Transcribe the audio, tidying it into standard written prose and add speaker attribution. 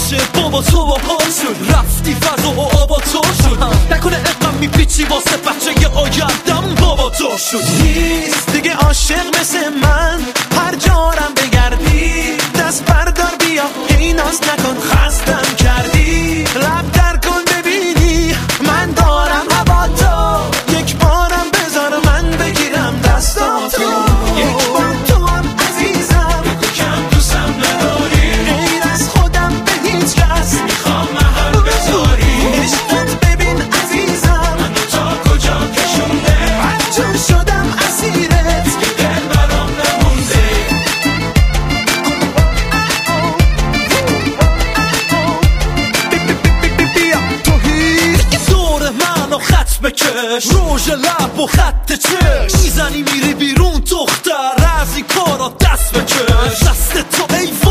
Speaker 1: باشه بابا تو با پا شد رفتی فضا و آبا تو شد نکنه اقم میپیچی واسه بچه یه آیندم بابا تو شد نیست دیگه عاشق مثل من هر جارم بگردی دست بردار بیا هی ناز نکن خستم کردی لب در کن ببینی من دارم هوا تو یک بارم بذار من بگیرم دستاتو یک بار تو هم عزیزم بگو کم دوستم نداری غیر از خودم به هیچ کس میخوام محل بذاری عشقت ببین عزیزم منو تا کجا کشونده هرجور شدم اسیرت دیگه دل برام نمونده بیا تو هیچ دور منو خط بکش روژ لب و خط چش میزنی میری بیرون دختر از این کارا دست بکش دست تو ای